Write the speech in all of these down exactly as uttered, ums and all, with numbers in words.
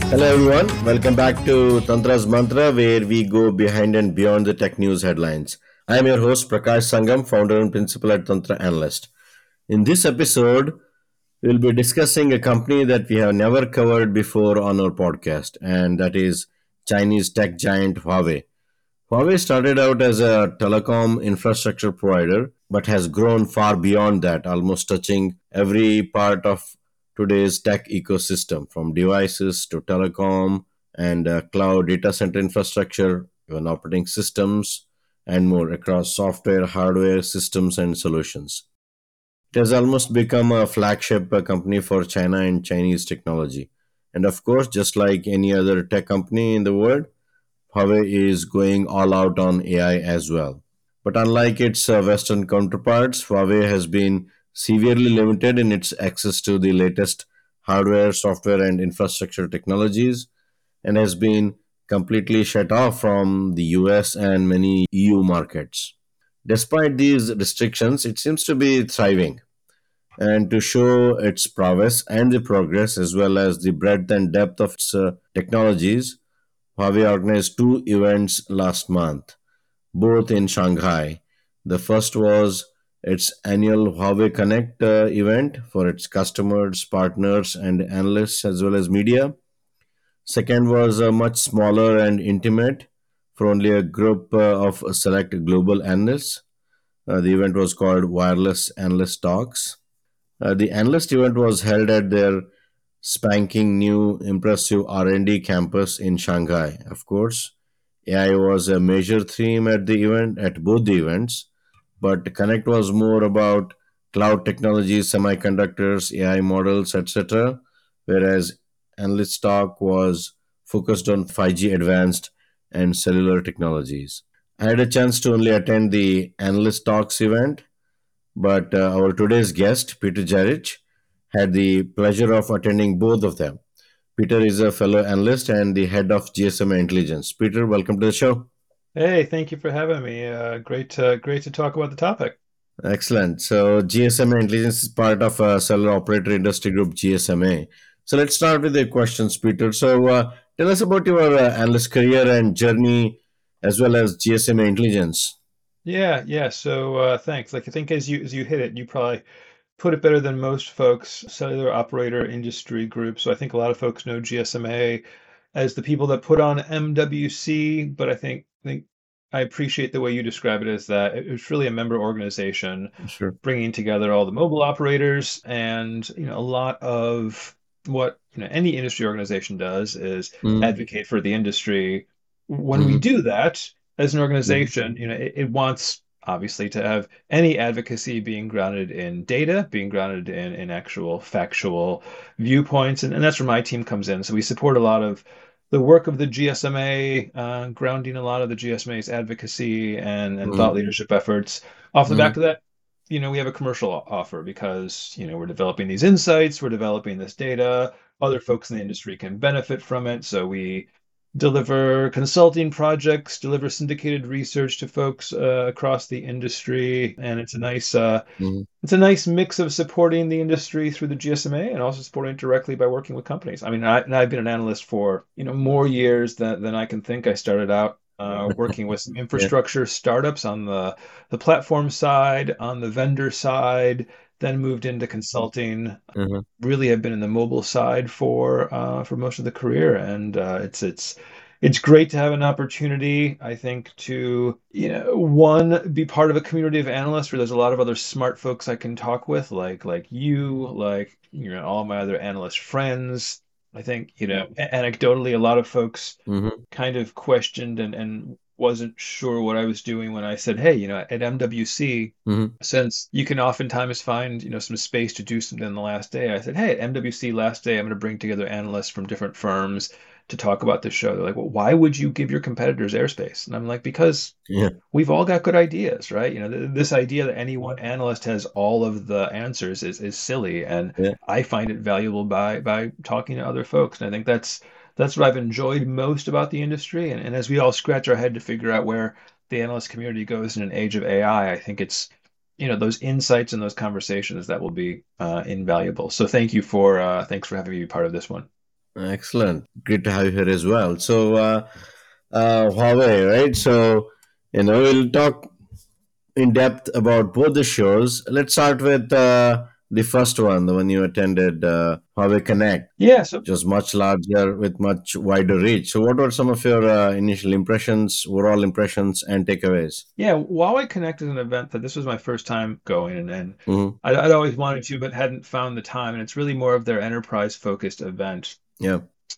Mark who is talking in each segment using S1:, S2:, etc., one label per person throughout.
S1: Hello everyone, welcome back to Tantra's Mantra where we go behind and beyond the tech news headlines. I am your host Prakash Sangam, founder and principal at Tantra Analyst. In this episode, we'll be discussing a company that we have never covered before on our podcast, and that is Chinese tech giant Huawei. Huawei started out as a telecom infrastructure provider but has grown far beyond that, almost touching every part of today's tech ecosystem from devices to telecom and uh, cloud data center infrastructure, even operating systems, and more across software, hardware, systems, and solutions. It has almost become a flagship uh, company for China and Chinese technology. And of course, just like any other tech company in the world, Huawei is going all out on A I as well. But unlike its uh, Western counterparts, Huawei has been severely limited in its access to the latest hardware, software, and infrastructure technologies, and has been completely shut off from the U S and many E U markets. Despite these restrictions, it seems to be thriving. And to show its prowess and the progress, as well as the breadth and depth of its uh, technologies, Huawei organized two events last month, both in Shanghai. The first was its annual Huawei Connect uh, event for its customers, partners, and analysts, as well as media. Second was uh, much smaller and intimate for only a group uh, of select global analysts. Uh, the event was called Wireless Analyst Talks. Uh, the analyst event was held at their spanking new impressive R and D campus in Shanghai. Of course, A I was a major theme at the event at both the events, but Connect was more about cloud technologies, semiconductors, A I models, et cetera, whereas Analyst Talk was focused on five G advanced and cellular technologies. I had a chance to only attend the Analyst Talks event, but uh, our today's guest, Peter Jarich, had the pleasure of attending both of them. Peter is a fellow analyst and the head of G S M A Intelligence. Peter, welcome to the show.
S2: Hey, thank you for having me. Uh, great, to, great to talk about the topic.
S1: Excellent. So, G S M A Intelligence is part of a cellular operator industry group, G S M A. So, let's start with the questions, Peter. So, uh, tell us about your uh, analyst career and journey as well as G S M A Intelligence.
S2: Yeah, yeah. So uh, thanks. Like I think as you as you hit it, you probably put it better than most folks. Cellular operator industry group. So I think a lot of folks know G S M A as the people that put on M W C, but I think think I appreciate the way you describe it as that it was really a member organization
S1: Sure.
S2: bringing together all the mobile operators and you know a lot of what you know any industry organization does is
S1: Mm-hmm.
S2: advocate for the industry. When we
S1: Mm-hmm.
S2: do that as an organization, you know it, it wants obviously to have any advocacy being grounded in data, being grounded in in actual factual viewpoints, and, and that's where my team comes in. So we support a lot of the work of the G S M A, uh, grounding a lot of the G S M A's advocacy and, and thought
S1: Mm-hmm.
S2: leadership efforts. Off the back
S1: Mm-hmm.
S2: of that, you know, we have a commercial offer because, you know, we're developing these insights, we're developing this data, other folks in the industry can benefit from it. So we deliver consulting projects, deliver syndicated research to folks uh, across the industry, and it's a nice uh,
S1: Mm-hmm.
S2: it's a nice mix of supporting the industry through the G S M A and also supporting it directly by working with companies. I mean, I, and I've been an analyst for, you know, more years than, than I can think. I started out uh, working with some
S1: Yeah.
S2: infrastructure startups on the, the platform side, on the vendor side, then moved into consulting.
S1: Mm-hmm.
S2: Really have been in the mobile side for uh, for most of the career, and uh, it's it's it's great to have an opportunity, I think, to, you know, one, be part of a community of analysts where there's a lot of other smart folks I can talk with, like like you, like you know, all my other analyst friends. I think, you know, a- anecdotally, a lot of folks
S1: Mm-hmm.
S2: kind of questioned and, and wasn't sure what I was doing when I said, hey, you know, at M W C,
S1: Mm-hmm.
S2: since you can oftentimes find, you know, some space to do something on the last day, I said, hey, at M W C last day, I'm going to bring together analysts from different firms to talk about this show. They're like, well, why would you give your competitors airspace? And I'm like, because
S1: Yeah.
S2: we've all got good ideas, right? You know, th- this idea that any one analyst has all of the answers is, is silly. And
S1: Yeah.
S2: I find it valuable by by talking to other folks. And I think that's that's what I've enjoyed most about the industry. And, and as we all scratch our head to figure out where the analyst community goes in an age of A I, I I think it's, you know, those insights and those conversations that will be uh, invaluable. So thank you for uh, thanks for having me be part of this one.
S1: Excellent. Great to have you here as well. So, uh, uh, Huawei, right? So, you know, we'll talk in depth about both the shows. Let's start with uh, the first one, the one you attended, uh, Huawei Connect,
S2: Yeah, so
S1: which was much larger with much wider reach. So, what were some of your uh, initial impressions, overall impressions, and takeaways?
S2: yeah, Huawei Connect is an event that this was my first time going, and, and
S1: Mm-hmm.
S2: I'd, I'd always wanted to, but hadn't found the time. And it's really more of their enterprise focused event.
S1: Yeah.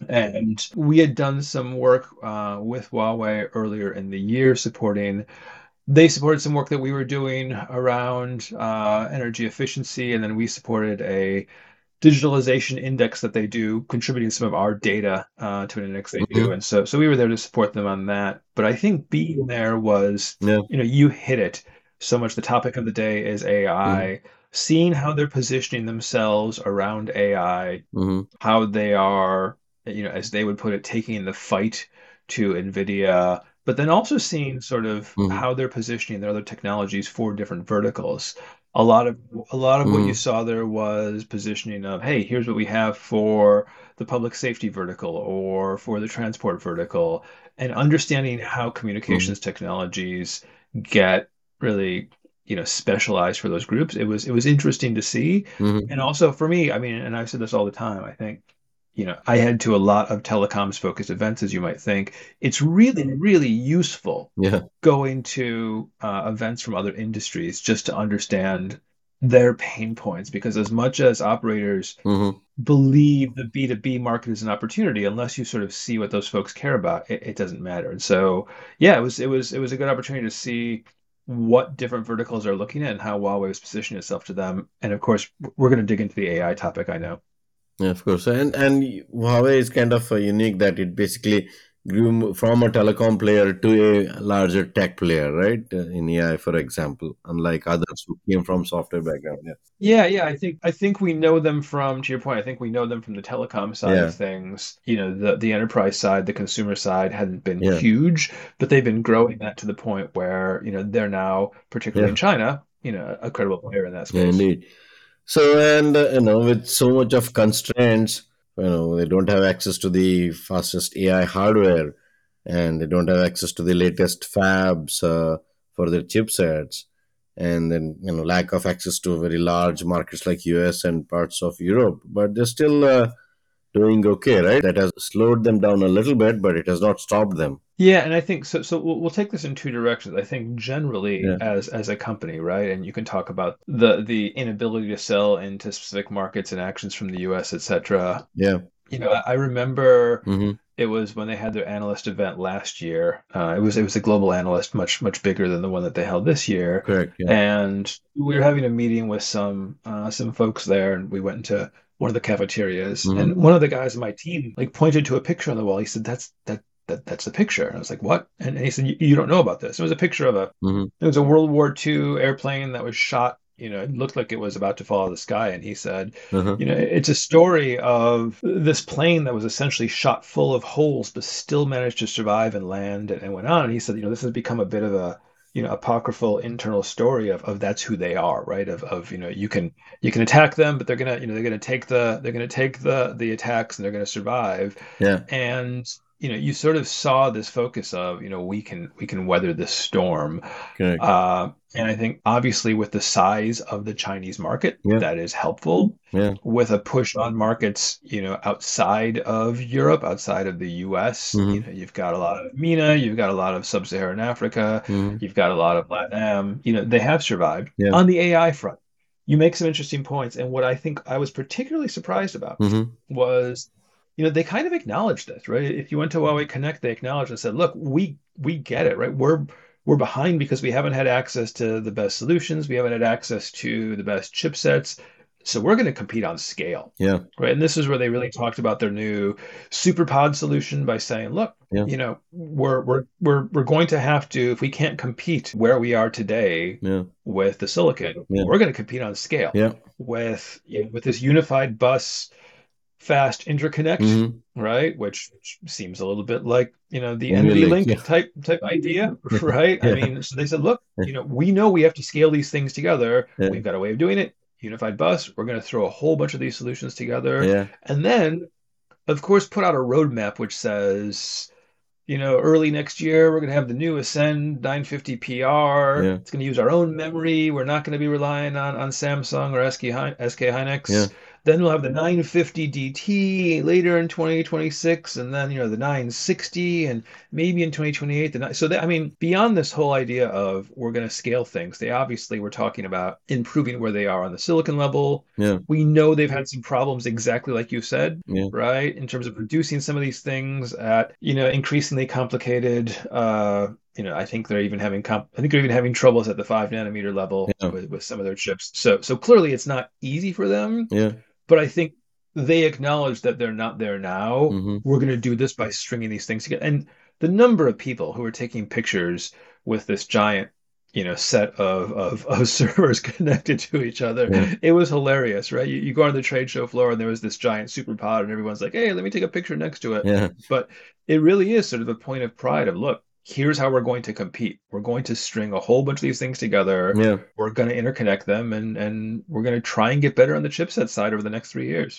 S2: And we had done some work uh, with Huawei earlier in the year supporting, they supported some work that we were doing around uh, energy efficiency, and then we supported a digitalization index that they do, contributing some of our data uh, to an index they do.
S1: Mm-hmm.
S2: And so, so we were there to support them on that. But I think being there was,
S1: Yeah.
S2: you know, you hit it so much. The topic of the day is
S1: Mm-hmm.
S2: A I, seeing how they're positioning themselves around A I,
S1: Mm-hmm.
S2: how they are, you know, as they would put it, taking the fight to NVIDIA, but then also seeing sort of
S1: Mm-hmm.
S2: how they're positioning their other technologies for different verticals. A lot of a lot of what you
S1: Mm-hmm.
S2: saw there was positioning of, hey, here's what we have for the public safety vertical or for the transport vertical, and understanding how
S1: Mm-hmm.
S2: communications technologies get really, you know, specialized for those groups. It was it was interesting to see.
S1: Mm-hmm.
S2: And also for me, I mean, and I've said this all the time, I think, you know, I head to a lot of telecoms focused events, as you might think. It's really, really useful
S1: Yeah.
S2: going to uh, events from other industries just to understand their pain points. Because as much as operators
S1: Mm-hmm.
S2: believe the B two B market is an opportunity, unless you sort of see what those folks care about, it, it doesn't matter. And so, yeah, it was it was it was a good opportunity to see what different verticals are looking at and how Huawei is positioning itself to them. And of course, we're going to dig into the A I topic, I know.
S1: Yeah, of course. And and Huawei is kind of uh, unique that it basically grew from a telecom player to a larger tech player, right? Uh, in A I, for example, unlike others who came from software background. Yeah.
S2: Yeah, yeah, I think I think we know them from, to your point, I think we know them from the telecom side of
S1: Yeah.
S2: things. You know, the the enterprise side, the consumer side hadn't been
S1: Yeah.
S2: huge, but they've been growing that to the point where, you know, they're now, particularly in
S1: Yeah.
S2: China, you know, a credible player in that
S1: Yeah.
S2: space.
S1: Indeed. So, and uh, you know, with so much of constraints, you know, they don't have access to the fastest A I hardware, and they don't have access to the latest fabs uh, for their chipsets, and then you know, lack of access to very large markets like U S and parts of Europe. But they're still uh, doing okay, right? That has slowed them down a little bit, but it has not stopped them.
S2: Yeah, and I think so. So we'll, we'll take this in two directions. I think generally,
S1: Yeah.
S2: as as a company, right, and you can talk about the the inability to sell into specific markets and actions from the U S, et cetera.
S1: Yeah.
S2: You know, I, I remember
S1: Mm-hmm.
S2: it was when they had their analyst event last year. Uh, it was it was a global analyst, much much bigger than the one that they held this year.
S1: Correct. Yeah.
S2: And we were having a meeting with some uh, some folks there, and we went into one of the cafeterias.
S1: Mm-hmm.
S2: And one of the guys on my team like pointed to a picture on the wall. He said, "That's that that that's the picture." And I was like, "What?" And, and he said, you, "You don't know about this?" It was a picture of a
S1: Mm-hmm.
S2: it was a World War Two airplane that was shot. You know, it looked like it was about to fall out of the sky. And he said,
S1: Uh-huh.
S2: you know, it's a story of this plane that was essentially shot full of holes, but still managed to survive and land and, and went on. And he said, you know, this has become a bit of a, you know, apocryphal internal story of, of that's who they are, right? Of, of, you know, you can, you can attack them, but they're going to, you know, they're going to take the, they're going to take the, the attacks and they're going to survive.
S1: Yeah.
S2: And, you know, you sort of saw this focus of, you know, we can, we can weather this storm.
S1: Correct.
S2: Uh, and I think obviously with the size of the Chinese market,
S1: Yeah.
S2: that is helpful.
S1: Yeah.
S2: With a push on markets, you know, outside of Europe, outside of the U S, you
S1: Mm-hmm.
S2: know, you've got a lot of MENA, you've got a lot of sub-Saharan Africa,
S1: Mm-hmm.
S2: you've got a lot of LATAM, you know, they have survived.
S1: Yeah.
S2: On the A I front, you make some interesting points. And what I think I was particularly surprised about
S1: Mm-hmm.
S2: was, you know, they kind of acknowledged this, right? If you went to Huawei Connect, they acknowledged and said, look, we we get it, right? We're we're behind because we haven't had access to the best solutions, we haven't had access to the best chipsets. So we're going to compete on scale,
S1: Yeah.
S2: right? And this is where they really talked about their new SuperPod solution by saying, look,
S1: Yeah.
S2: you know, we're we're we're we're going to have to, if we can't compete where we are today
S1: Yeah.
S2: with the silicon,
S1: Yeah.
S2: we're going to compete on scale
S1: Yeah.
S2: with, you know, with this unified bus fast interconnect,
S1: Mm-hmm.
S2: right? Which, which seems a little bit like, you know, the
S1: NVLink. Yeah.
S2: NVLink type type idea, right? I
S1: Yeah.
S2: mean, so they said, look, you know, we know we have to scale these things together.
S1: Yeah.
S2: We've got a way of doing it. Unified bus. We're going to throw a whole bunch of these solutions together,
S1: Yeah.
S2: and then of course, put out a roadmap which says, you know, early next year, we're going to have the new Ascend nine fifty P R.
S1: Yeah,
S2: It's going to use our own memory. We're not going to be relying on, on Samsung or S K, S K
S1: yeah,
S2: Hynix. Then we'll have the nine fifty D T later in twenty twenty-six, and then, you know, the nine sixty, and maybe in twenty twenty-eight. The, so, that, I mean, beyond this whole idea of we're going to scale things, they obviously were talking about improving where they are on the silicon level.
S1: yeah,
S2: We know they've had some problems, exactly like you said,
S1: yeah,
S2: right? In terms of producing some of these things at, you know, increasingly complicated, uh, you know, I think they're even having comp- I think they're even having troubles at the five nanometer level
S1: yeah,
S2: with, with some of their chips. So so clearly it's not easy for them,
S1: yeah.
S2: but I think they acknowledge that they're not there now.
S1: Hmm.
S2: We're going to do this by stringing these things together. And the number of people who are taking pictures with this giant, you know, set of, of, of servers connected to each other,
S1: Yeah,
S2: it was hilarious, right? You, you go on the trade show floor and there was this giant super pod and everyone's like, hey, let me take a picture next to it.
S1: yeah,
S2: But it really is sort of a point of pride of, look, here's how we're going to compete. We're going to string a whole bunch of these things together.
S1: yeah.
S2: We're going to interconnect them, and and we're going to try and get better on the chipset side over the next three years.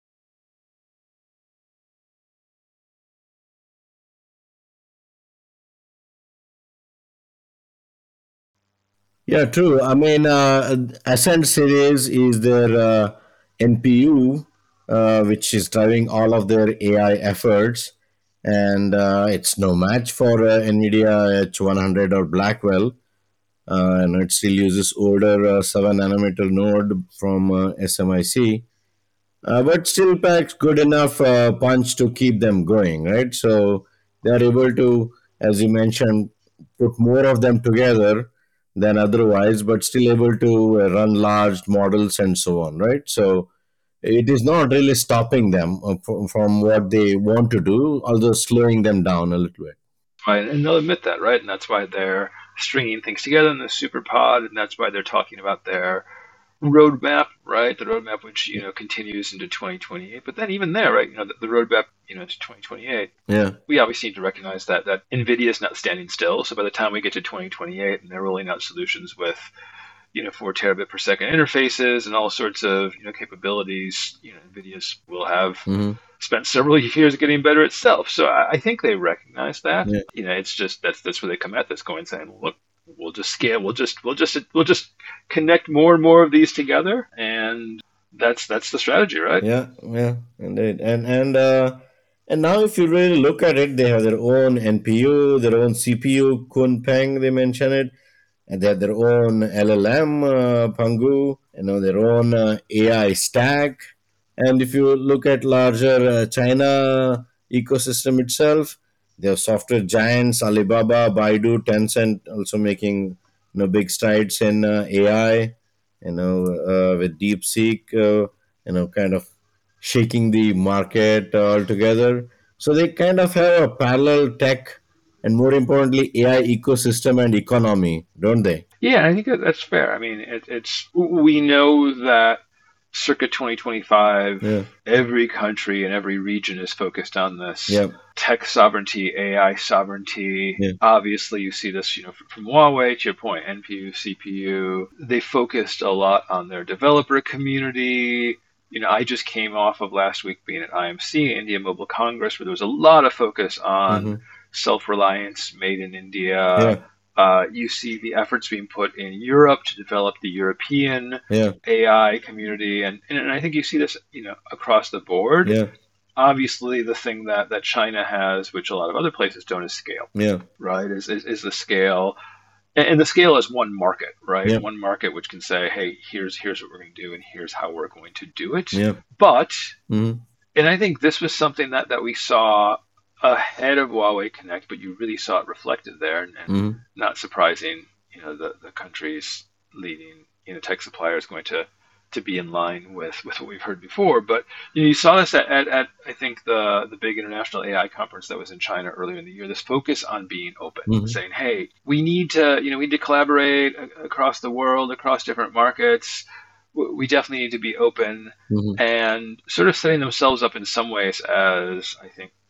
S1: Yeah, true. I mean, uh, Ascent series is their uh, N P U, uh, which is driving all of their A I efforts, and uh, it's no match for uh, NVIDIA H one hundred or Blackwell. Uh, and it still uses older uh, seven nanometer node from uh, S M I C, uh, but still packs good enough uh, punch to keep them going, right? So they are able to, as you mentioned, put more of them together than otherwise, but still able to uh, run large models and so on, right? So it is not really stopping them uh, from, from what they want to do, although slowing them down a little bit.
S2: Right, and they'll admit that, right? And that's why they're stringing things together in the super pod, and that's why they're talking about their roadmap, right? The roadmap which you know continues into twenty twenty-eight. But then even there, right? You know, the, the roadmap, you know, to twenty twenty-eight.
S1: Yeah,
S2: We obviously need to recognize that that NVIDIA is not standing still. So by the time we get to twenty twenty-eight, and they're rolling out solutions with you know four terabit per second interfaces and all sorts of you know capabilities, you know, NVIDIA's will have
S1: hmm,
S2: spent several years getting better itself. So I, I think they recognize that.
S1: yeah,
S2: You know, it's just that's that's where they come at this going saying, look, we'll just scale, we'll just we'll just we'll just connect more and more of these together, and that's that's the strategy, right?
S1: yeah, yeah, indeed. And and uh, and now, if you really look at it, they have their own N P U, their own C P U, Kunpeng. They mention it, and they have their own L L M, uh, Pangu, you know, their own uh, A I stack. And if you look at larger uh, China ecosystem itself, they have software giants Alibaba, Baidu, Tencent also making you know big strides in uh, A I. You know, uh, with DeepSeek, uh, you know, kind of shaking the market uh, altogether. So they kind of have a parallel tech and, more importantly, A I ecosystem and economy, don't they?
S2: Yeah, I think that that's fair. I mean, it, it's we know that circa twenty twenty-five,
S1: Yeah,
S2: every country and every region is focused on this
S1: yeah,
S2: tech sovereignty, A I sovereignty.
S1: yeah,
S2: Obviously, you see this, you know, from, from Huawei to your point, N P U, C P U. They focused a lot on their developer community. You know, I just came off of last week being at I M C, India Mobile Congress, where there was a lot of focus on
S1: hmm,
S2: self-reliance, made in India.
S1: yeah,
S2: Uh, you see the efforts being put in Europe to develop the European
S1: yeah,
S2: A I community, and, and I think you see this, you know, across the board.
S1: yeah,
S2: Obviously, the thing that, that China has, which a lot of other places don't, is scale,
S1: yeah,
S2: right? Is is, is the scale, and, and the scale is one market, right?
S1: yeah,
S2: One market which can say, hey, here's here's what we're going to do, and here's how we're going to do it.
S1: yeah,
S2: But,
S1: hmm,
S2: and I think this was something that that we saw ahead of Huawei Connect, but you really saw it reflected there, and, and
S1: hmm,
S2: not surprising, you know, the the country's leading you know tech suppliers going to to be in line with, with what we've heard before. But you know, you saw this at, at, at I think the the big international A I conference that was in China earlier in the year. This focus on being open,
S1: hmm,
S2: saying, hey, we need to you know we need to collaborate a- across the world, across different markets. W- We definitely need to be open,
S1: hmm,
S2: and sort of setting themselves up in some ways as I think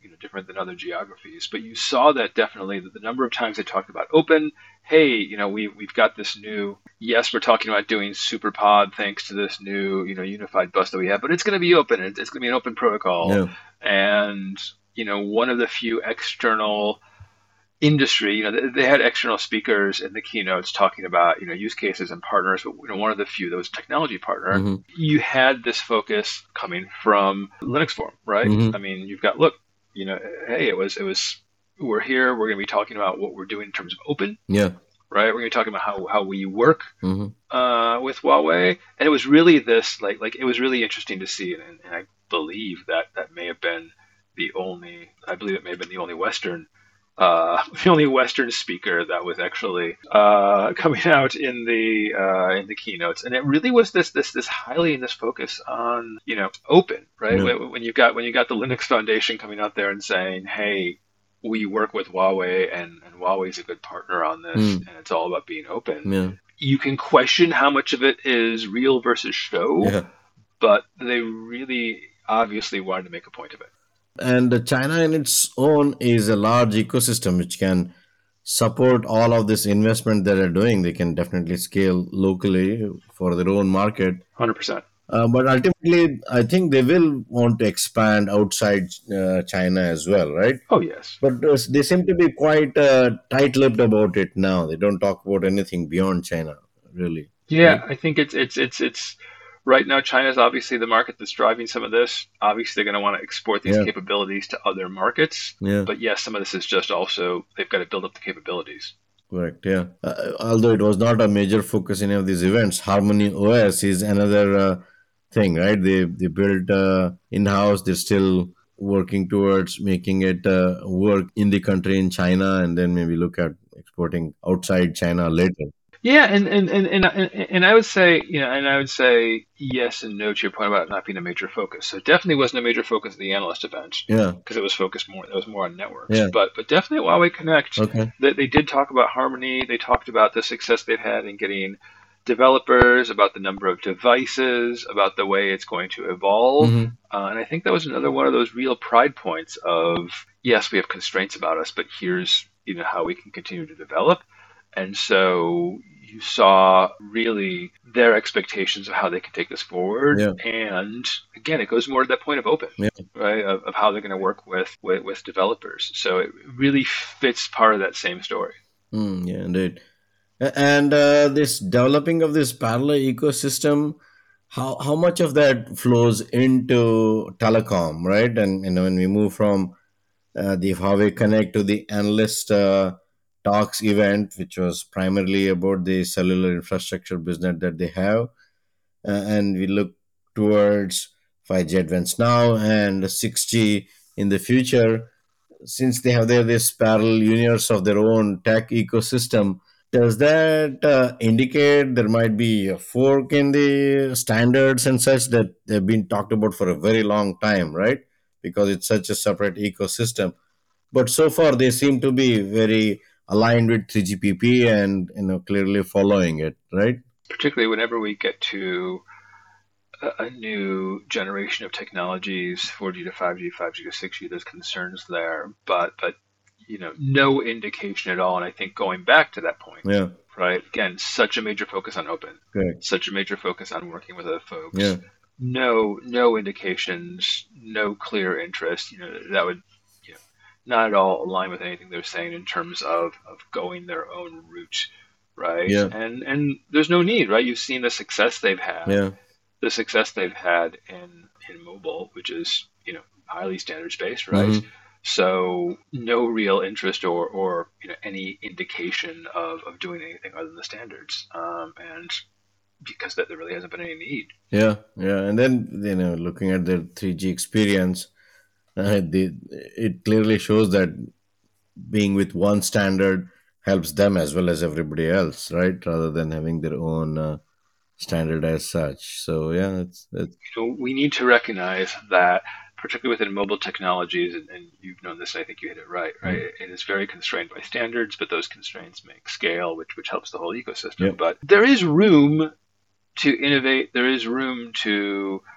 S2: you know, different than other geographies. But you saw that definitely that the number of times they talked about open. Hey, you know, we we've got this new. Yes, we're talking about doing SuperPod thanks to this new, you know, unified bus that we have, but it's going to be open. It's going to be an open protocol,
S1: Yeah.
S2: and you know, one of the few external industry, you know, they, they had external speakers in the keynotes talking about, you know, use cases and partners, but you know, one of the few that was technology partner,
S1: Mm-hmm.
S2: you had this focus coming from Linux Forum, right?
S1: Mm-hmm.
S2: I mean, you've got, look, you know, hey, it was, it was, we're here, we're going to be talking about what we're doing in terms of open,
S1: Yeah.
S2: right? We're going to be talking about how, how we work
S1: Mm-hmm.
S2: uh, with Huawei. And it was really this, like, like it was really interesting to see. And, and I believe that that may have been the only, I believe it may have been the only Western uh, the only Western speaker that was actually uh, coming out in the uh, in the keynotes, and it really was this this this highly in this focus on you know open, right?
S1: Yeah.
S2: When, when you got when you got the Linux Foundation coming out there and saying, hey, we work with Huawei, and, and Huawei's a good partner on this,
S1: Mm.
S2: and it's all about being open.
S1: Yeah.
S2: You can question how much of it is real versus show,
S1: Yeah.
S2: but they really obviously wanted to make a point of it.
S1: And uh, China in its own is a large ecosystem which can support all of this investment that they're doing. They can definitely scale locally for their own market.
S2: one hundred percent.
S1: Uh, but ultimately, I think they will want to expand outside uh, China as well, right?
S2: Oh, yes.
S1: But uh, they seem to be quite uh, tight-lipped about it now. They don't talk about anything beyond China, really.
S2: Yeah,
S1: Right?
S2: I think it's it's it's it's right now China's obviously the market that's driving some of this. Obviously, they're going to want to export these
S1: Yeah.
S2: capabilities to other markets.
S1: Yeah.
S2: But yes, some of this is just also they've got to build up the capabilities.
S1: Correct. Yeah. Uh, although it was not a major focus in any of these events, Harmony O S is another uh, thing, right? They they built uh, in house. They're still working towards making it uh, work in the country in China, and then maybe look at exporting outside China later.
S2: Yeah, and and, and, and and and I would say, you know, and I would say yes and no to your point about it not being a major focus. So it definitely wasn't a major focus at the analyst event
S1: Yeah.
S2: because it was focused more it was more on networks.
S1: Yeah.
S2: But but definitely at Huawei Connect,
S1: Okay.
S2: they, they did talk about Harmony. They talked about the success they've had in getting developers, about the number of devices, about the way it's going to evolve.
S1: Hmm.
S2: Uh, and I think that was another one of those real pride points of yes, we have constraints about us, but here's you know how we can continue to develop. And so you saw really their expectations of how they can take this forward.
S1: Yeah.
S2: And again, it goes more to that point of open,
S1: Yeah.
S2: right? Of, of how they're going to work with, with, with developers. So it really fits part of that same story.
S1: Mm, yeah, indeed. A- And uh, this developing of this parallel ecosystem, how how much of that flows into telecom, right? And you know, when we move from uh, the Huawei Connect to the analyst uh, talks event, which was primarily about the cellular infrastructure business that they have, uh, and we look towards five G advanced now and six G in the future, since they have their this parallel universe of their own tech ecosystem, does that uh, indicate there might be a fork in the standards and such that they've been talked about for a very long time, right? Because it's such a separate ecosystem. But so far, they seem to be very aligned with three G P P and you know clearly following it, right?
S2: Particularly whenever we get to a, a new generation of technologies, four G to five G, five G to six G, there's concerns there. But, but you know, no indication at all. And I think going back to that point,
S1: Yeah,
S2: right? Again, such a major focus on open,
S1: correct.
S2: such a major focus on working with other folks.
S1: Yeah,
S2: No, no indications, no clear interest. You know, that would, you know, not at all align with anything they're saying in terms of of going their own route, right?
S1: yeah,
S2: And and there's no need, right? You've seen the success they've had,
S1: yeah,
S2: the success they've had in in mobile, which is you know highly standards based, right?
S1: hmm,
S2: So no real interest or, or you know any indication of, of doing anything other than the standards, um, and because that there really hasn't been any need.
S1: yeah, yeah. And then you know, looking at their three G experience, uh, the, it clearly shows that being with one standard helps them as well as everybody else, right? Rather than having their own uh, standard as such. So yeah, it's, it's
S2: So we need to recognize that, particularly within mobile technologies, and, and you've known this, I think you hit it right, right?
S1: mm,
S2: It is very constrained by standards, but those constraints make scale, which which helps the whole ecosystem.
S1: yep,
S2: But there is room to innovate. There is room to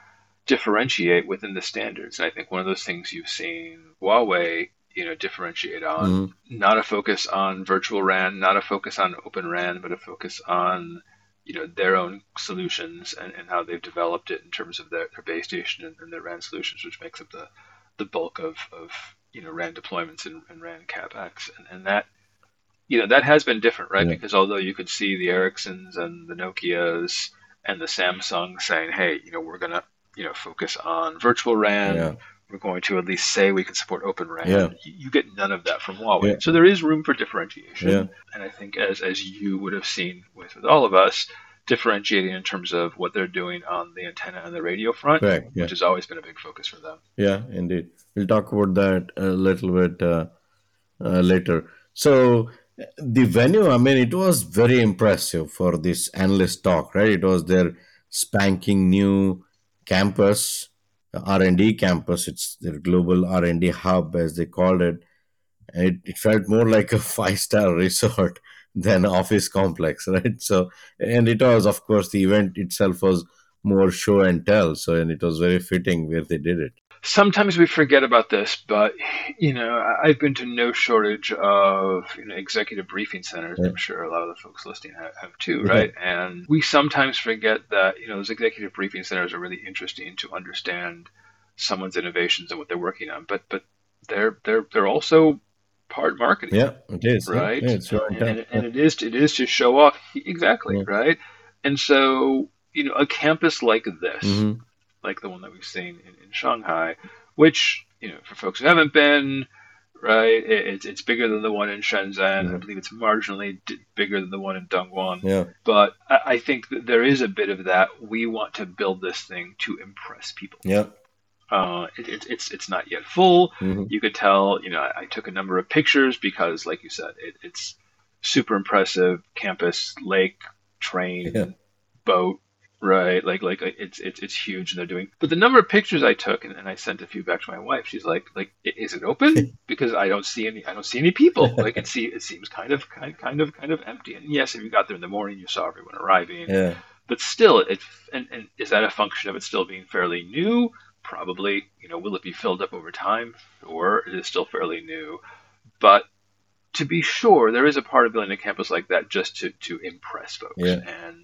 S2: differentiate within the standards. And I think one of those things you've seen Huawei, you know, differentiate on,
S1: Mm-hmm.
S2: not a focus on virtual R A N, not a focus on open R A N, but a focus on, you know, their own solutions and, and how they've developed it in terms of their, their base station and, and their R A N solutions, which makes up the, the bulk of, of you know, R A N deployments and, and R A N CapEx. And, and that, you know, that has been different, right?
S1: Yeah.
S2: Because although you could see the Ericssons and the Nokias and the Samsung saying, hey, you know, we're going to, you know, focus on virtual R A N.
S1: Yeah.
S2: We're going to at least say we can support open R A N.
S1: Yeah.
S2: You, you get none of that from Huawei.
S1: Yeah.
S2: So there is room for differentiation.
S1: Yeah.
S2: And I think as, as you would have seen with, with all of us, differentiating in terms of what they're doing on the antenna and the radio front,
S1: Correct. Yeah.
S2: which has always been a big focus for them.
S1: Yeah, indeed. We'll talk about that a little bit uh, uh, later. So the venue, I mean, it was very impressive for this analyst talk, right? It was their spanking new campus, R and D campus. It's their global R and D hub, as they called it. And it, it felt more like a five-star resort than office complex, right? So, and it was, of course, the event itself was more show and tell. So, and it was very fitting where they did it.
S2: Sometimes we forget about this, but you know, I- have been to no shortage of you know, executive briefing centers.
S1: Yeah.
S2: I'm sure a lot of the folks listening have, have too,
S1: Yeah.
S2: right? And we sometimes forget that you know those executive briefing centers are really interesting to understand someone's innovations and what they're working on. But but they're they're they're also part marketing,
S1: Yeah, it is. Yeah,
S2: right?
S1: yeah, it's show and
S2: And,
S1: tell.
S2: and, and it is it is to show off exactly,
S1: Yeah.
S2: right? And so you know, a campus like this,
S1: Hmm.
S2: like the one that we've seen in, in Shanghai, which, you know, for folks who haven't been, right, it, it's it's bigger than the one in Shenzhen. I
S1: Mhm.
S2: believe it's marginally d- bigger than the one in Dongguan.
S1: Yeah,
S2: But I, I think that there is a bit of that. We want to build this thing to impress people.
S1: yeah.
S2: Uh, it, it, it's it's not yet full.
S1: Hmm.
S2: You could tell, you know, I, I took a number of pictures because, like you said, it, it's super impressive. Campus, lake, train,
S1: Yeah.
S2: boat, right? Like like it's it's it's huge, and they're doing. But the number of pictures I took, and, and I sent a few back to my wife. She's like, like, "I- is it open? Because I don't see any. I don't see any people. Like it see it seems kind of kind kind of kind of empty. And yes, if you got there in the morning, you saw everyone arriving.
S1: Yeah.
S2: But still, it and, and is that a function of it still being fairly new? Probably. You know, will it be filled up over time, or is it still fairly new? But to be sure, there is a part of building a campus like that just to to impress folks.
S1: Yeah.
S2: And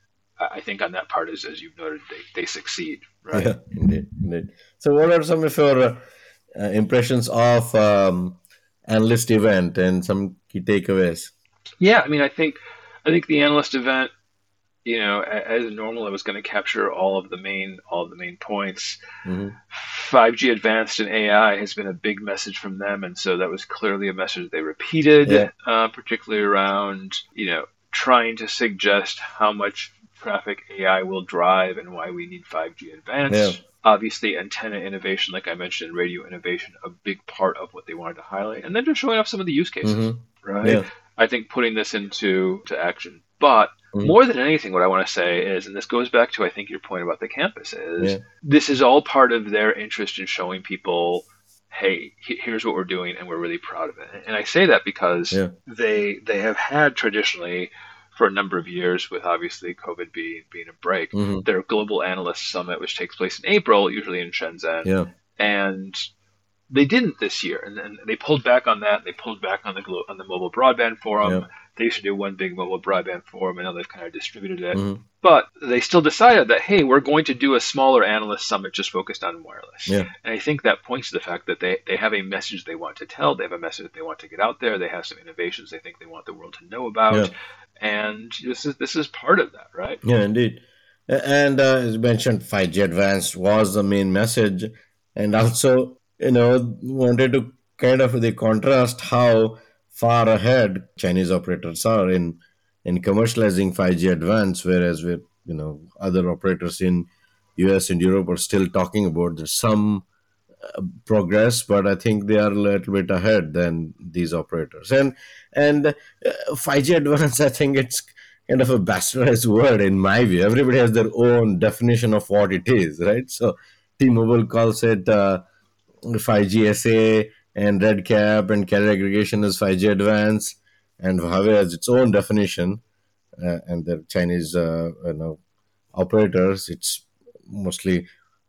S2: I I think on that part, as as you've noted, they they succeed, right?
S1: Yeah, indeed, indeed. So, what are some of your uh, uh, impressions of um, analyst event and some key takeaways?
S2: Yeah, I mean, I think I think the analyst event, you know, a- as normal, it was going to capture all of the main all of the main points.
S1: Hmm.
S2: five G advanced in A I has been a big message from them, and so that was clearly a message they repeated,
S1: Yeah.
S2: uh, particularly around you know trying to suggest how much traffic A I will drive and why we need five G advanced.
S1: Yeah.
S2: Obviously, antenna innovation, like I mentioned, radio innovation, a big part of what they wanted to highlight, and then just showing off some of the use cases,
S1: Hmm.
S2: right?
S1: Yeah.
S2: I think putting this into to action, but
S1: Mhm.
S2: more than anything, what I want to say is, and this goes back to I think your point about the campus is,
S1: Yeah.
S2: this is all part of their interest in showing people, hey, he- here's what we're doing, and we're really proud of it. And I say that because
S1: Yeah.
S2: they they have had traditionally for a number of years, with obviously COVID being being a break,
S1: Hmm.
S2: their global analyst summit, which takes place in April, usually in Shenzhen,
S1: Yeah.
S2: and they didn't this year, and then they pulled back on that. They pulled back on the glo- on the mobile broadband forum.
S1: Yeah.
S2: They used to do one big mobile broadband forum, and now they've kind of distributed it.
S1: Hmm.
S2: But they still decided that, hey, we're going to do a smaller analyst summit just focused on wireless.
S1: Yeah.
S2: And I think that points to the fact that they, they have a message they want to tell. They have a message that they want to get out there. They have some innovations they think they want the world to know about.
S1: Yeah.
S2: And this is this is part of that, right?
S1: Yeah, indeed. A- And uh, as you mentioned, five G Advanced was the main message. And also, you know, wanted to kind of the contrast how far ahead Chinese operators are in in commercializing five G Advanced, whereas with, you know, other operators in U S and Europe are still talking about there's some progress, but I think they are a little bit ahead than these operators. And and uh, five G Advanced, I think it's kind of a bastardized word in my view. Everybody has their own definition of what it is, right? So T-Mobile calls it uh, five G S A, and RedCap and carrier aggregation is five G Advanced, and Huawei has its own definition, uh, and the Chinese uh, you know operators, it's mostly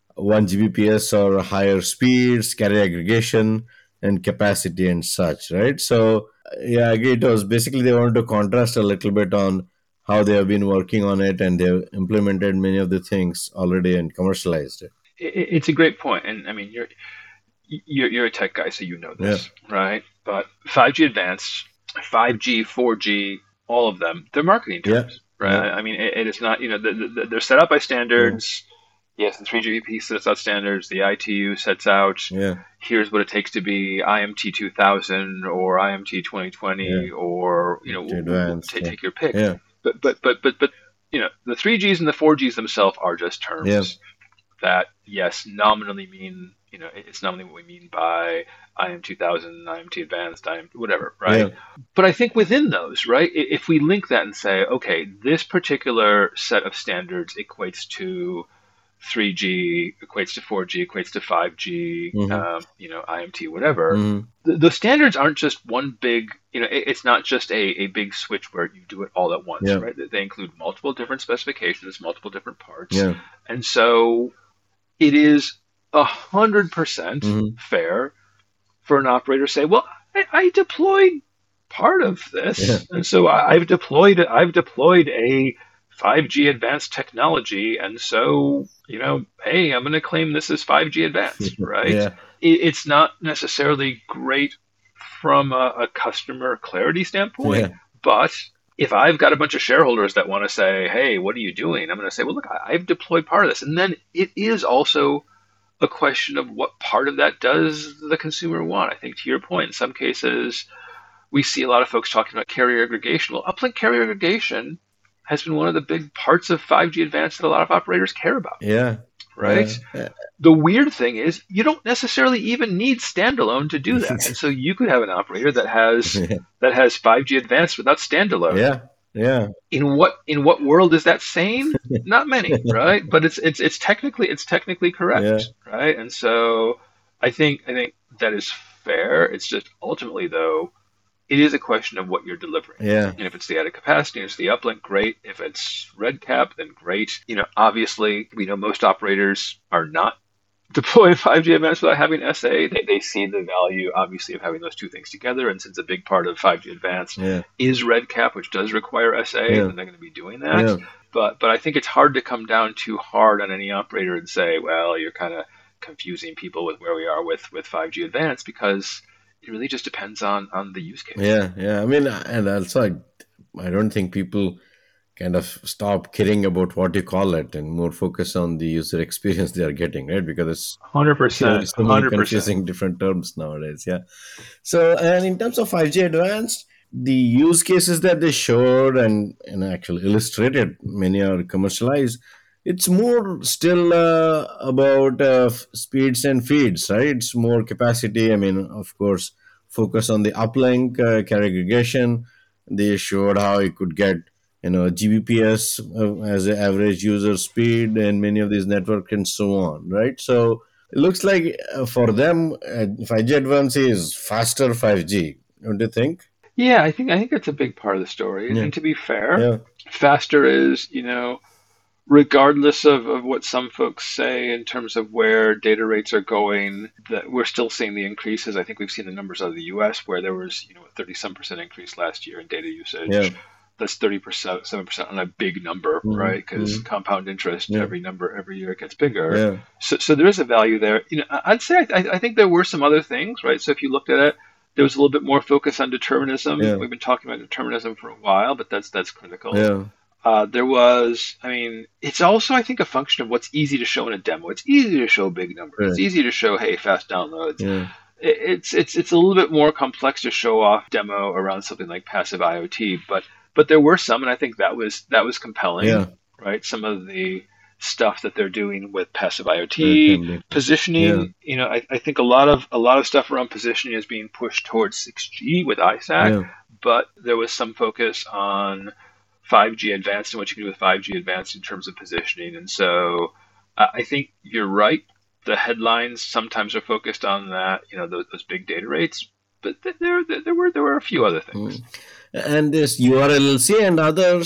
S1: one Gbps or higher speeds, carrier aggregation, and capacity and such, right? So, yeah, I agree. It was basically they wanted to contrast a little bit on how they have been working on it, and they've implemented many of the things already and commercialized it.
S2: It, it's a great point, and I mean, you're you're you're a tech guy, so you know
S1: Yeah,
S2: this, right? But five G Advanced, five G, four G, all of them, they're marketing
S1: yeah,
S2: terms,
S1: yeah,
S2: right? I mean, it, it is not, you know, the, the, they're set out by
S1: yeah,
S2: standards. Yes, the three G P P sets out standards. The I T U sets out
S1: yeah,
S2: here's what it takes to be I M T two thousand or I M T twenty
S1: yeah.
S2: twenty or you know
S1: To
S2: w- w- w-
S1: advanced.
S2: take
S1: Yeah,
S2: take your pick.
S1: yeah,
S2: But but but but but you know the three Gs and the four Gs themselves are just
S1: yeah,
S2: terms that yes nominally mean you know it's nominally what we mean by I M two thousand, I M T advanced, I M whatever,
S1: yeah,
S2: right? But I think within those, right, if we link that and say, okay, this particular set of standards equates to three G, equates to four G, equates to five G,
S1: mm-hmm,
S2: um, you know, I M T, whatever.
S1: mm-hmm,
S2: The, the standards aren't just one big, you know, it, it's not just a, a big switch where you do it all at once,
S1: yeah,
S2: right? They they include multiple different specifications, multiple different parts.
S1: yeah,
S2: And so it is a hundred percent
S1: mm-hmm,
S2: fair for an operator to say, well, I, I deployed part of
S1: yeah,
S2: this, and so I, I've deployed I've deployed a five G advanced technology, and so you know, hey, I'm going to claim this as five G advanced, right?
S1: yeah,
S2: It, it's not necessarily great from a, a customer clarity standpoint,
S1: yeah,
S2: but if I've got a bunch of shareholders that want to say, hey, what are you doing? I'm going to say, well, look, I, I've deployed part of this, and then it is also a question of what part of that does the consumer want. I think to your point, in some cases, we see a lot of folks talking about carrier aggregation. Well, uplink carrier aggregation has been one of the big parts of five G Advanced that a lot of operators care about,
S1: yeah,
S2: right?
S1: yeah,
S2: The weird thing is you don't necessarily even need standalone to do that. And so you could have an operator that has
S1: yeah,
S2: that has five G Advanced without standalone.
S1: yeah, yeah,
S2: In what in what world is that sane? Not many, right? But it's it's it's technically it's technically
S1: yeah,
S2: correct, right? And so I think I think that is fair. It's just ultimately though it is a question of what you're delivering.
S1: yeah,
S2: And if it's the added capacity, it's the uplink, great. If it's RedCap, then great. You know, obviously, we know most operators are not deploying five G Advanced without having S A. They, they see the value, obviously, of having those two things together. And since a big part of five G Advanced
S1: yeah,
S2: is RedCap, which does require S A,
S1: yeah,
S2: then they're going to be doing that.
S1: yeah,
S2: But but I think it's hard to come down too hard on any operator and say, well, you're kind of confusing people with where we are with, with five G Advanced because it really just depends on on the use case.
S1: yeah, yeah. I mean, and also, I, I don't think people kind of stop caring about what you call it and more focus on the user experience they are getting, right? Because it's
S2: Hundred
S1: you know,
S2: percent,
S1: so many
S2: hundred percent.
S1: confusing different terms nowadays. Yeah. So, and in terms of five G Advanced, the use cases that they showed and, and actually illustrated, many are commercialized. It's more still uh, about uh, f- speeds and feeds, right? It's more capacity. I mean, of course, focus on the uplink uh, carrier aggregation. They showed how you could get, you know, G B P S uh, as an average user speed and many of these networks and so on, right? So it looks like uh, for them, uh, five G Advance is faster five G, don't you think?
S2: Yeah, I think I think that's a big part of the story. And,
S1: Yeah,
S2: and to be fair,
S1: yeah,
S2: faster is, you know, regardless of, of what some folks say in terms of where data rates are going, that we're still seeing the increases. I think we've seen the numbers out of the U S where there was, you know, a thirty some percent increase last year in data
S1: yeah.
S2: usage. That's thirty percent, seven percent on a big number,
S1: Hmm,
S2: right? Because
S1: hmm.
S2: compound interest,
S1: Yeah,
S2: every number, every year it gets bigger.
S1: yeah,
S2: So, so there is a value there. You know, I- would say I, I think there were some other things, right? So if you looked at it, there was a little bit more focus on determinism.
S1: yeah,
S2: We've been talking about determinism for a while, but that's that's critical.
S1: yeah,
S2: Uh, there was, I mean, it's also, I think, a function of what's easy to show in a demo. It's easy to show big numbers. It's
S1: right,
S2: easy to show, hey, fast downloads.
S1: yeah,
S2: It- It's it's it's a little bit more complex to show off demo around something like passive IoT, but but there were some, and I think that was that was compelling,
S1: yeah.
S2: right? Some of the stuff that they're doing with passive IoT
S1: Certainly. Yeah,
S2: positioning. You know, I, I think a lot of a lot of stuff around positioning is being pushed towards six G with I SAC,
S1: yeah,
S2: but there was some focus on five G advanced and what you can do with five G advanced in terms of positioning. And so uh, I think you're right. The headlines sometimes are focused on that, you know, those, those big data rates, but th- there, there there were there were a few other
S1: mm.
S2: things.
S1: And this U R L L C and others.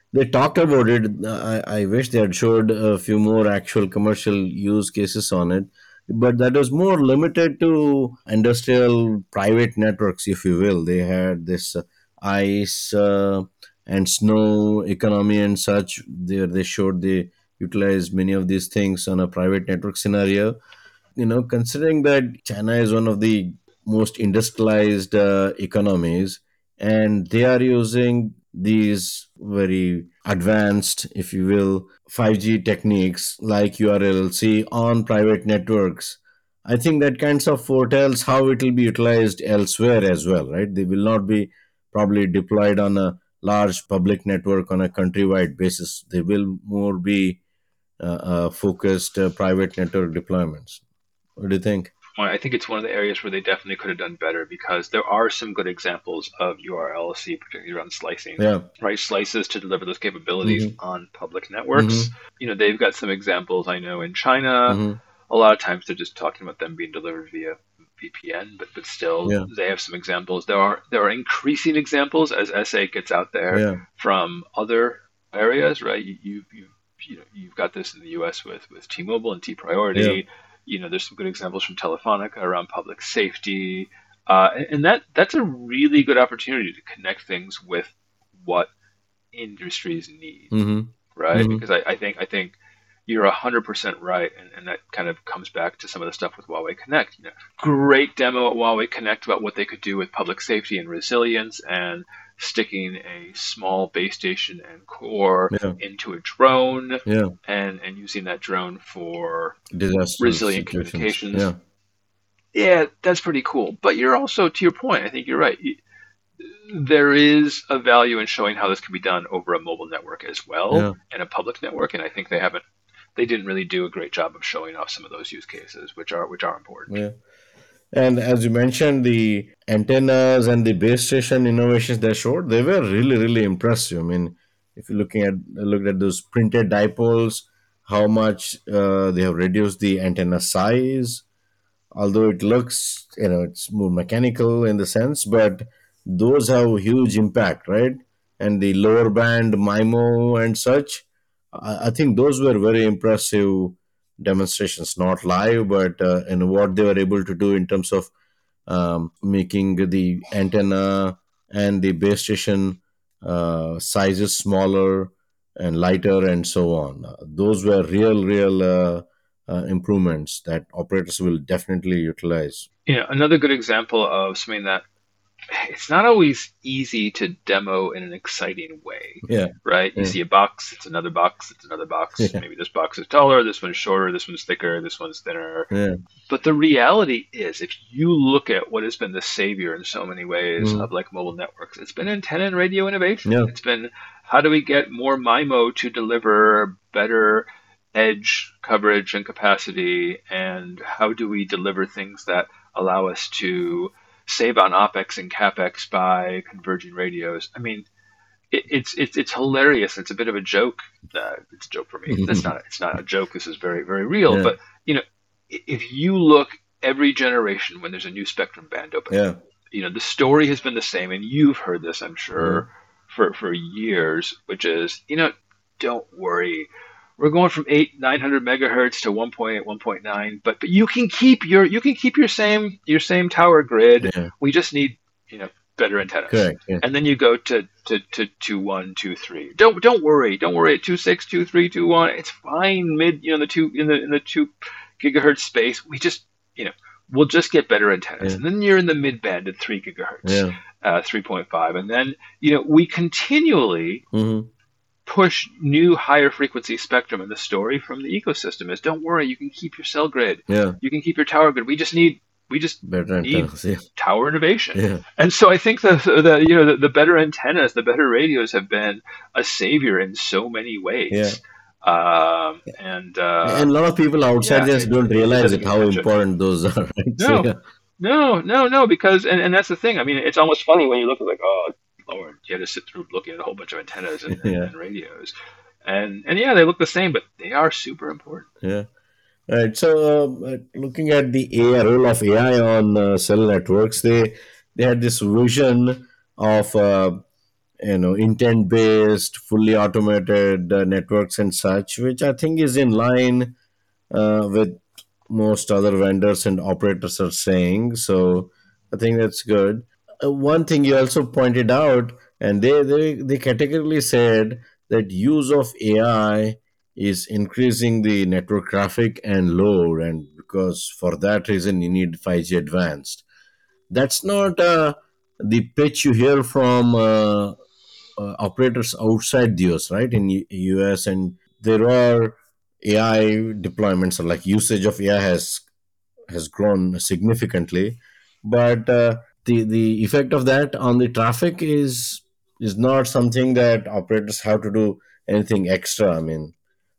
S1: They talked about it. I, I wish they had showed a few more actual commercial use cases on it, but that was more limited to industrial private networks, if you will. They had this uh, ice uh, and snow economy and such. There they showed they utilized many of these things on a private network scenario. You know, considering that China is one of the most industrialized uh, economies, and they are using these very advanced, if you will, five G techniques like U R L C on private networks. I think that kinds of foretells how it will be utilized elsewhere as well, right? They will not be probably deployed on a large public network on a countrywide basis. They will more be uh, uh, focused uh, private network deployments. What do you think?
S2: Well, I think it's one of the areas where they definitely could have done better because there are some good examples of U R L C, particularly around slicing,
S1: Yeah.
S2: right? Slices to deliver those capabilities
S1: Mm-hmm.
S2: on public networks.
S1: Mm-hmm.
S2: You know, they've got some examples I know in China.
S1: Mm-hmm.
S2: A lot of times they're just talking about them being delivered via V P N, but but still
S1: Yeah.
S2: they have some examples. There are there are increasing examples as S A gets out there
S1: Yeah.
S2: from other areas, right? You you you you know you've got this in the U S with with T-Mobile and
S1: Yeah.
S2: T-Priority. You know, there's some good examples from Telefonica around public safety, uh, and, and that that's a really good opportunity to connect things with what industries need,
S1: Mm-hmm.
S2: right?
S1: Mm-hmm.
S2: Because I, I think I think you're one hundred percent right, and, and that kind of comes back to some of the stuff with Huawei Connect. You know, great demo at Huawei Connect about what they could do with public safety and resilience, and sticking a small base station and core
S1: Yeah.
S2: into a drone,
S1: Yeah.
S2: and and using that drone for
S1: Disaster
S2: resilient
S1: situations.
S2: communications.
S1: Yeah.
S2: Yeah, that's pretty cool. But you're also, to your point, I think you're right. There is a value in showing how this can be done over a mobile network as well
S1: Yeah.
S2: and a public network, and I think they haven't. They didn't really do a great job of showing off some of those use cases, which are which are important.
S1: Yeah. And as you mentioned, the antennas and the base station innovations they showed, they were really, really impressive. I mean, if you're looking at looked at those printed dipoles, how much uh, they have reduced the antenna size, although it looks, you know, it's more mechanical in the sense, but those have huge impact, right? And the lower band MIMO and such, i, I think those were very impressive demonstrations, not live, but uh, in what they were able to do in terms of um, making the antenna and the base station uh, sizes smaller and lighter and so on. Uh, those were real, real uh, uh, improvements that operators will definitely utilize.
S2: You know, another good example of something that it's not always easy to demo in an exciting way,
S1: Yeah,
S2: right? You
S1: yeah,
S2: see a box, it's another box, it's another box.
S1: yeah,
S2: Maybe this box is taller, this one's shorter, this one's thicker, this one's thinner.
S1: yeah.
S2: But the reality is, if you look at what has been the savior in so many ways
S1: Mhm.
S2: of like mobile networks, it's been antenna and radio innovation.
S1: Yeah,
S2: It's been how do we get more MIMO to deliver better edge coverage and capacity, and how do we deliver things that allow us to save on OpEx and CapEx by converging radios. I mean, it, it's it's it's hilarious. It's a bit of a joke. Uh, it's a joke for me. That's not it's not a joke. This is very very real.
S1: yeah,
S2: But you know, if you look every generation when there's a new spectrum band opening,
S1: yeah,
S2: you know the story has been the same, and you've heard this, I'm
S1: yeah,
S2: sure, for for years, which is you know, don't worry. We're going from eight nine hundred megahertz to one point eight, one point nine, but but you can keep your you can keep your same your same tower grid.
S1: yeah.
S2: We just need you know better antennas.
S1: Correct. Yeah,
S2: And then you go to to to two one two three. Don't don't worry, don't worry at two six two three two one. It's fine mid you know the two in the in the two gigahertz space. We just you know we'll just get better antennas,
S1: yeah,
S2: and then you're in the mid band at three gigahertz,
S1: yeah.
S2: uh, three point five, and then you know we continually
S1: Hmm.
S2: push new higher frequency spectrum. And the story from the ecosystem is don't worry, you can keep your cell grid,
S1: Yeah.
S2: you can keep your tower grid. We just need we just
S1: Better
S2: need
S1: antennas. Yeah,
S2: tower innovation.
S1: yeah,
S2: And so I think the the you know the, the better antennas, the better radios have been a savior in so many
S1: yeah.
S2: ways. Um, and uh,
S1: And a lot of people outside
S2: yeah,
S1: just
S2: it,
S1: don't
S2: it
S1: realize
S2: doesn't
S1: it
S2: get
S1: how
S2: attention.
S1: important those are, right? So
S2: No,
S1: yeah,
S2: no, no, no, because and, and that's the thing. I mean, it's almost funny when you look at like, oh Lord, you had to sit through looking at a whole bunch of antennas and, and,
S1: yeah,
S2: and radios. And and yeah, they look the same, but they are super important.
S1: yeah. Right. So, uh, looking at the A I role of A I on uh, cell networks, they they had this vision of uh, you know, intent-based, fully automated uh, networks and such, which I think is in line uh, with most other vendors and operators are saying. So I think that's good. Uh, one thing you also pointed out, and they, they, they categorically said that use of A I is increasing the network traffic and load, and because for that reason you need five G advanced. That's not uh, the pitch you hear from uh, uh, operators outside the U S, right? In U- US, and there are A I deployments, or like usage of A I has has grown significantly, but uh, the the effect of that on the traffic is is not something that operators have to do anything extra. I mean,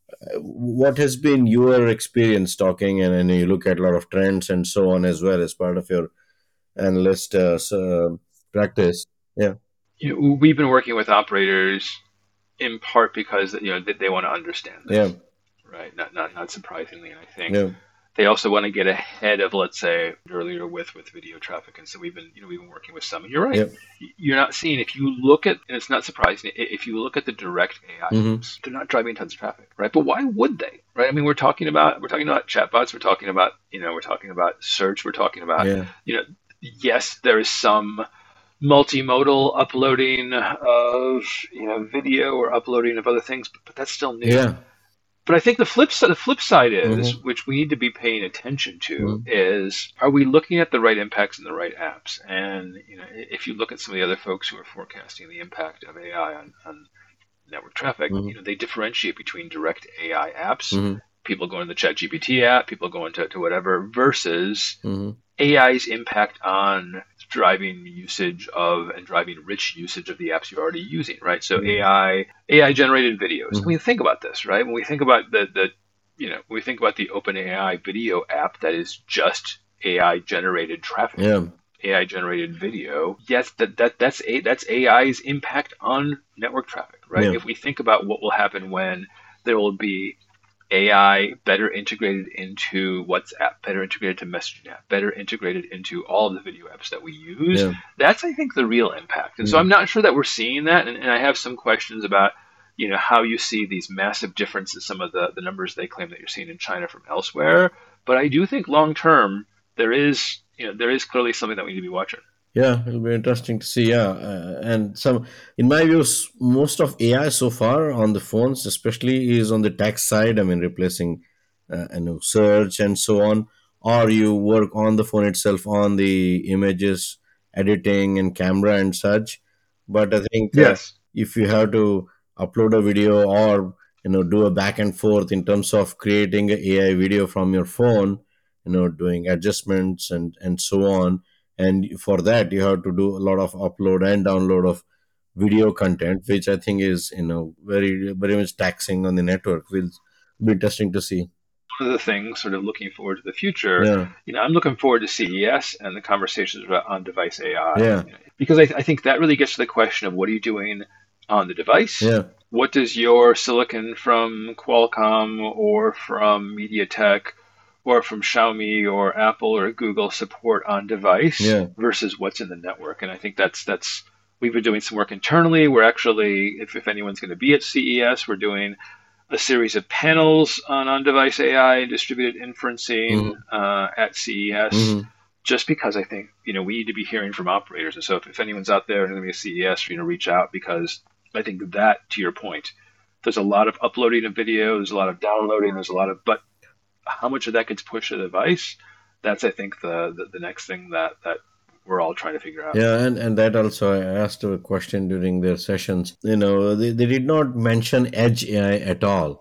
S1: what has been your experience talking, and, and you look at a lot of trends and so on as well as part of your analyst uh, s- uh, practice? Yeah,
S2: You know, we've been working with operators in part because you know they, they want to understand
S1: yeah,
S2: this, right? Not not not surprisingly, and I think
S1: yeah,
S2: they also want to get ahead of, let's say, earlier with with video traffic. And so we've been you know we've been working with some. And you're right.
S1: yeah.
S2: You're not seeing, if you look at, and it's not surprising, if you look at the direct A I
S1: Mm-hmm.
S2: apps, they're not driving tons of traffic, right? But why would they, right? I mean, we're talking about we're talking about chatbots, we're talking about you know we're talking about search, we're talking about
S1: Yeah,
S2: you know yes, there is some multimodal uploading of you know video or uploading of other things, but, but that's still new.
S1: yeah.
S2: But I think the flip side, the flip side is,
S1: Mm-hmm.
S2: which we need to be paying attention to,
S1: Mm-hmm.
S2: is are we looking at the right impacts in the right apps? And you know, if you look at some of the other folks who are forecasting the impact of A I on, on network traffic, you know, they differentiate between direct A I apps,
S1: Mm-hmm.
S2: people going to the ChatGPT app, people going to, to whatever, versus
S1: Mm-hmm.
S2: A I's impact on driving usage of and driving rich usage of the apps you're already using, right? So
S1: Mm-hmm.
S2: A I A I generated videos. I
S1: Mm-hmm.
S2: mean, think about this, right? When we think about the the you know when we think about the OpenAI video app that is just A I generated traffic,
S1: Yeah,
S2: A I generated video. Yes, that, that that's a that's A I's impact on network traffic, right?
S1: yeah,
S2: If we think about what will happen when there will be A I better integrated into WhatsApp, better integrated to messaging app, better integrated into all of the video apps that we use.
S1: yeah.
S2: That's, I think, the real impact. And so I'm
S1: Mm.
S2: not sure that we're seeing that. And, and I have some questions about, you know, how you see these massive differences, some of the, the numbers they claim that you're seeing in China from elsewhere. But I do think long term, there is, you know, there is clearly something that we need to be watching.
S1: Yeah, it'll be interesting to see. Yeah, uh, and some, in my views, most of A I so far on the phones, especially, is on the text side. I mean, replacing, uh, you know, search and so on, or you work on the phone itself on the images editing and camera and such. But I think uh,
S2: Yes.
S1: if you have to upload a video or you know do a back and forth in terms of creating a AI video from your phone, you know, doing adjustments and and so on, and for that you have to do a lot of upload and download of video content, which I think is you know very very much taxing on the network. Will be interesting to see.
S2: One of the things, sort of looking forward to the future,
S1: Yeah,
S2: you know, I'm looking forward to C E S and the conversations about on-device A I,
S1: yeah,
S2: you know, because I, I think that really gets to the question of what are you doing on the device?
S1: yeah,
S2: What does your silicon from Qualcomm or from MediaTek or from Xiaomi or Apple or Google support on device
S1: yeah,
S2: versus what's in the network? And I think that's that's we've been doing some work internally. We're actually, if, if anyone's going to be at C E S, we're doing a series of panels on on-device A I and distributed inferencing
S1: mm-hmm,
S2: uh, at C E S,
S1: mm-hmm.
S2: just because I think you know we need to be hearing from operators. And so if, if anyone's out there and going to be a C E S, you know, reach out, because I think that, to your point, there's a lot of uploading of video, there's a lot of downloading, there's a lot of, but how much of that gets pushed to the device? That's, I think, the the, the next thing that that we're all trying to figure out.
S1: Yeah, and, and that also I asked a question during their sessions. You know, they, they did not mention Edge A I at all.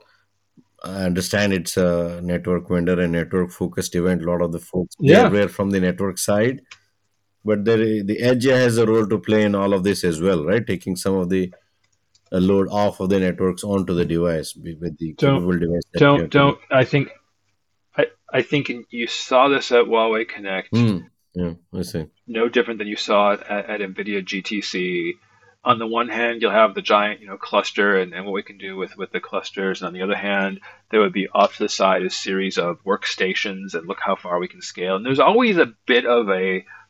S1: I understand it's a network vendor and network focused event. A lot of the folks there
S2: Yeah.
S1: were from the network side, but there, the Edge A I has a role to play in all of this as well, right? Taking some of the uh, load off of the networks onto the device with with the
S2: Don't
S1: capable device that you
S2: don't
S1: have today.
S2: don't. I think I I think you saw this at Huawei Connect.
S1: Mm, yeah, I see.
S2: No different than you saw it at, at NVIDIA G T C. On the one hand, you'll have the giant, you know, cluster and, and what we can do with, with the clusters. And on the other hand, there would be off to the side a series of workstations and look how far we can scale. And there's always a bit of a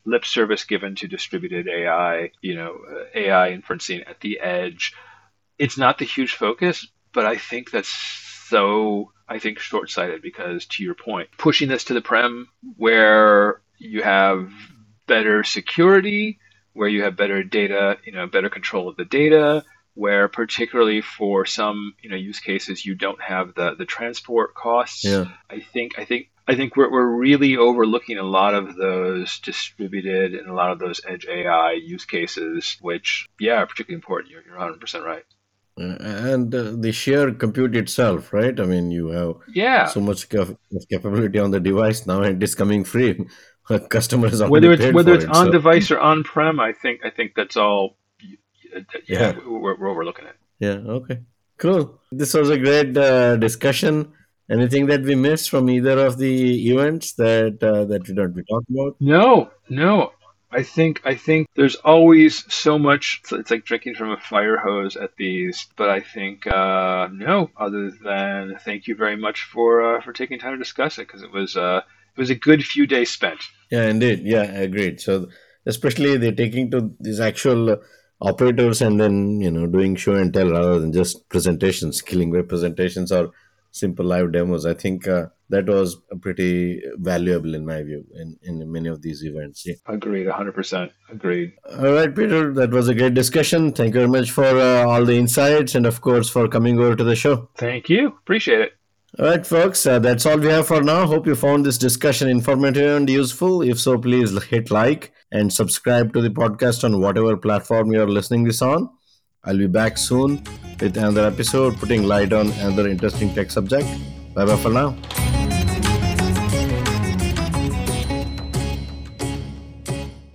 S2: lip service given to distributed A I, you know, uh, A I inferencing at the edge. It's not the huge focus, but I think that's so, I think, short-sighted because, to your point, pushing this to the prem where you have better security, where you have better data, you know, better control of the data, where particularly for some, you know, use cases you don't have the the transport costs.
S1: Yeah.
S2: I think I think I think we're we're really overlooking a lot of those distributed and a lot of those edge A I use cases, which yeah, are particularly important. You're you're one hundred percent right.
S1: Uh, and uh, the sheer compute itself, right? I mean, you have
S2: Yeah,
S1: so much cap- of capability on the device now, and it's coming free. Customer has already
S2: whether it's
S1: paid
S2: whether
S1: for
S2: it's
S1: it.
S2: on
S1: So,
S2: device or on prem, I think I think that's all. Yeah,
S1: yeah.
S2: we're, we're overlooking it.
S1: Yeah. Okay. Cool. This was a great uh, discussion. Anything that we missed from either of the events that uh, that we don't we talked about?
S2: No, no. I think I think there's always so much. It's, it's like drinking from a fire hose at these. But I think uh, no. Other than thank you very much for uh, for taking time to discuss it because it was uh, it was a good few days spent.
S1: Yeah, indeed. Yeah, agreed. So, especially they're taking to these actual uh, operators and then you know doing show and tell rather than just presentations, killing web presentations or simple live demos. I think uh, that was pretty valuable in my view in in many of these events. Yeah.
S2: Agreed, one hundred percent agreed.
S1: All right, Peter. That was a great discussion. Thank you very much for uh, all the insights and of course for coming over to the show.
S2: Thank you. Appreciate it.
S1: All right, folks, uh, that's all we have for now. Hope you found this discussion informative and useful. If so, please hit like and subscribe to the podcast on whatever platform you're listening this on. I'll be back soon with another episode putting light on another interesting tech subject. Bye bye for now.